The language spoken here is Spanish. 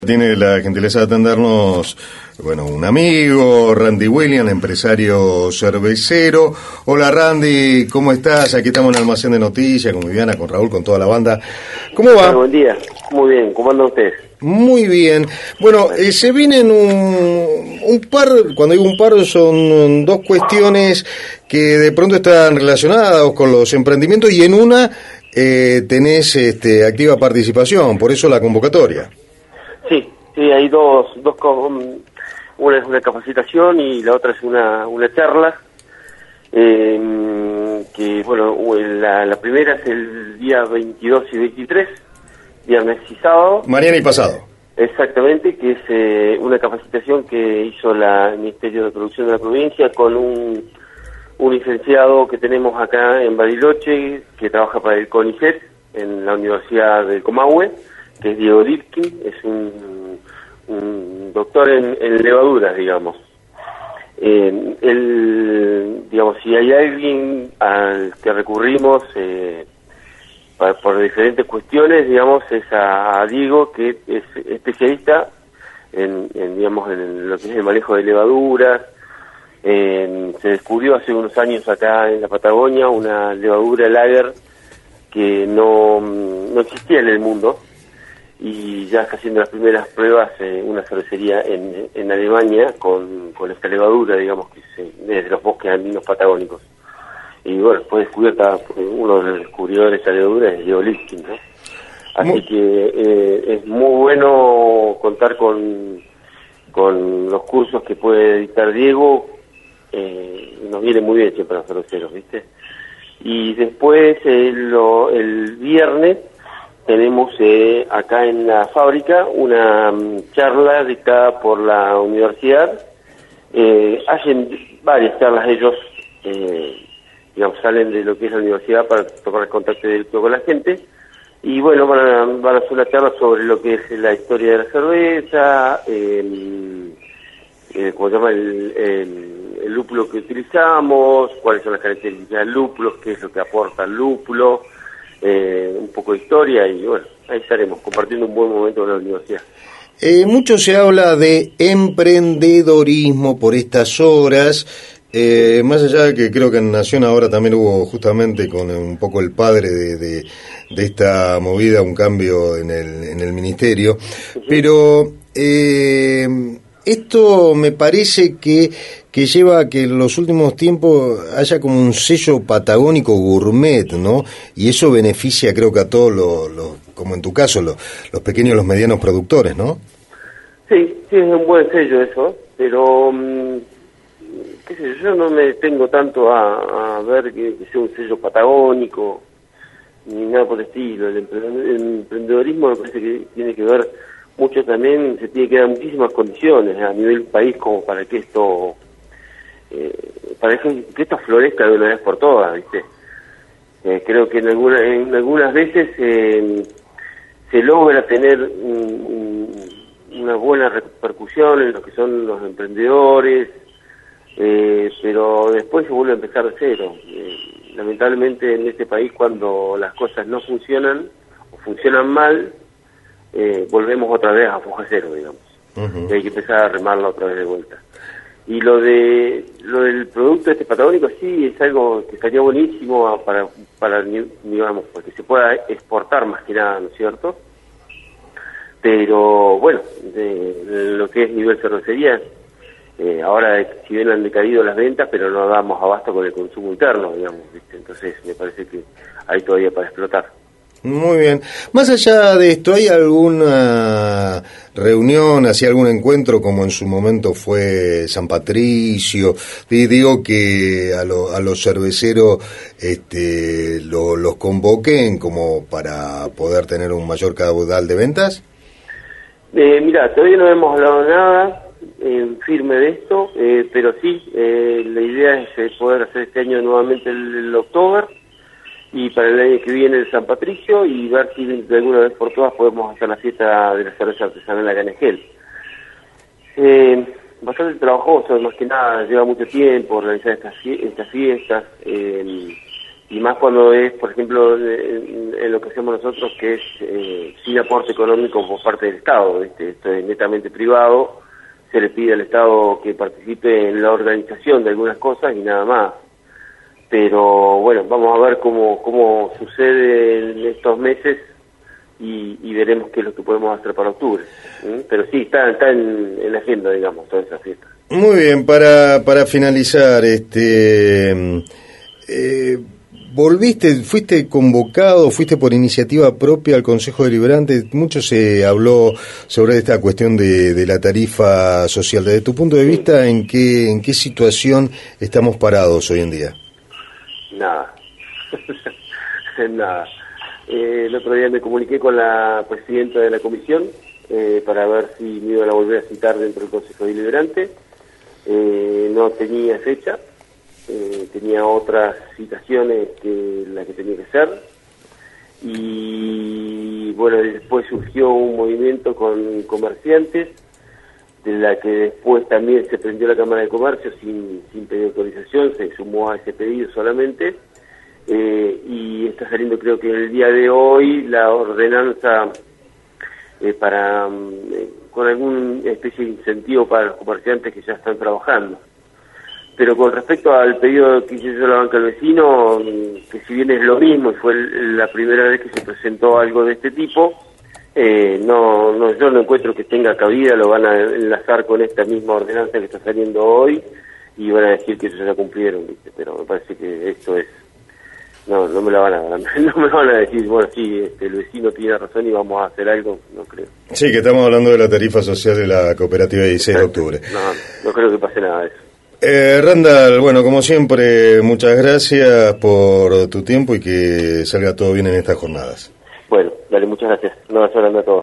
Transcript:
Tiene la gentileza de atendernos, bueno, un amigo, Randy William, empresario cervecero. Hola Randy, ¿cómo estás? Aquí estamos en el Almacén de Noticias, con Viviana, con Raúl, con toda la banda. ¿Cómo va? Bueno, buen día, muy bien, ¿cómo anda usted? Muy bien. Bueno, se vienen un par, cuando digo un par son dos cuestiones que de pronto están relacionadas con los emprendimientos y en una tenés activa participación, por eso la convocatoria. Sí, hay dos una es una capacitación y la otra es una charla, que bueno, la primera es el día 22 y 23, viernes y sábado. Mañana y pasado. Exactamente, que es una capacitación que hizo el Ministerio de Producción de la provincia con un licenciado que tenemos acá en Bariloche, que trabaja para el CONICET en la Universidad del Comahue, que es Diego Lipkin, es un doctor en levaduras, digamos. Él, digamos, si hay alguien al que recurrimos por diferentes cuestiones, digamos, es a Diego, que es especialista digamos, en lo que es el manejo de levaduras. Se descubrió hace unos años acá en la Patagonia una levadura lager que no existía en el mundo, y ya está haciendo las primeras pruebas una cervecería en Alemania con esta levadura, digamos, que es de los bosques andinos patagónicos. Y bueno, fue descubierta por uno de los descubridores de esta levadura, es Diego Lipkin, ¿no? Así que es muy bueno contar con los cursos que puede dictar Diego. Nos viene muy bien siempre a los cerveceros, ¿viste? Y después el viernes tenemos digamos, en la fábrica una charla dictada por la universidad. Hacen varias charlas ellos, digamos, salen de lo que es la universidad para tomar el contacto directo con la gente, y bueno, van a hacer una charla sobre lo que es la historia de la cerveza, ¿cómo se llama? El lúpulo que utilizamos, cuáles son las características del lúpulo, qué es lo que aporta el lúpulo, un poco de historia, y bueno, ahí estaremos compartiendo un buen momento con la universidad. Mucho se habla de emprendedorismo por estas horas, más allá de que creo que en Nación ahora también hubo justamente con un poco el padre de esta movida un cambio en el ministerio, pero esto me parece que lleva a que en los últimos tiempos haya como un sello patagónico gourmet, ¿no? Y eso beneficia, creo que a todos los como en tu caso, los pequeños y los medianos productores, ¿no? Sí, es un buen sello eso, pero qué sé yo no me detengo tanto a ver que sea un sello patagónico ni nada por el estilo. El emprendedorismo me parece que tiene que ver mucho también, se tiene que dar muchísimas condiciones a nivel país como para que esto que esto florezca de una vez por todas, ¿viste? Creo que en algunas veces se logra tener una buena repercusión en lo que son los emprendedores, pero después se vuelve a empezar de cero. Lamentablemente en este país, cuando las cosas no funcionan o funcionan mal, volvemos otra vez a foja cero, digamos. Y hay que empezar a remarla otra vez de vuelta. Y lo del producto patagónico, sí, es algo que estaría buenísimo para digamos, porque se pueda exportar más que nada, ¿no es cierto? Pero bueno, de lo que es nivel cervecería, ahora si bien han decaído las ventas, pero no damos abasto con el consumo interno, digamos, ¿viste? Entonces me parece que hay todavía para explotar. Muy bien. Más allá de esto, ¿hay alguna reunión, así algún encuentro como en su momento fue San Patricio? Digo que a los cerveceros los convoquen como para poder tener un mayor caudal de ventas. Mira, todavía no hemos hablado nada firme de esto, pero sí, la idea es poder hacer este año nuevamente el Oktober, y para el año que viene el San Patricio, y ver si de alguna vez por todas podemos hacer la fiesta de la cerveza artesanal acá en Esquel. Bastante trabajoso, más que nada, lleva mucho tiempo organizar estas fiestas, y más cuando es, por ejemplo, en lo que hacemos nosotros, que es sin aporte económico por parte del Estado, ¿viste? Esto es netamente privado, se le pide al Estado que participe en la organización de algunas cosas y nada más. Pero bueno, vamos a ver cómo sucede en estos meses y veremos qué es lo que podemos hacer para octubre. Pero sí, está en la agenda, digamos, toda esa fiesta. Muy bien, para finalizar, fuiste convocado, fuiste por iniciativa propia al Consejo Deliberante. Mucho se habló sobre esta cuestión de la tarifa social. Desde tu punto de vista, ¿en qué situación estamos parados hoy en día? Nada. Nada. El otro día me comuniqué con la presidenta de la comisión para ver si me iban a volver a citar dentro del Consejo Deliberante. No tenía fecha, tenía otras citaciones que la que tenía que hacer, y bueno, después surgió un movimiento con comerciantes, de la que después también se prendió la Cámara de Comercio sin pedir autorización, se sumó a ese pedido solamente, y está saliendo, creo que el día de hoy, la ordenanza para con alguna especie de incentivo para los comerciantes que ya están trabajando. Pero con respecto al pedido que hizo la banca del vecino, que si bien es lo mismo y fue la primera vez que se presentó algo de este tipo, yo no encuentro que tenga cabida. Lo van a enlazar con esta misma ordenanza que está saliendo hoy y van a decir que eso ya cumplieron, ¿viste? Pero me parece que esto es... No me lo van a decir, bueno, sí, el vecino tiene razón y vamos a hacer algo, no creo. Sí, que estamos hablando de la tarifa social de la cooperativa 16 de octubre. No creo que pase nada de eso. Randall, bueno, como siempre, muchas gracias por tu tiempo y que salga todo bien en estas jornadas. Bueno, dale, muchas gracias. Un abrazo grande a todos.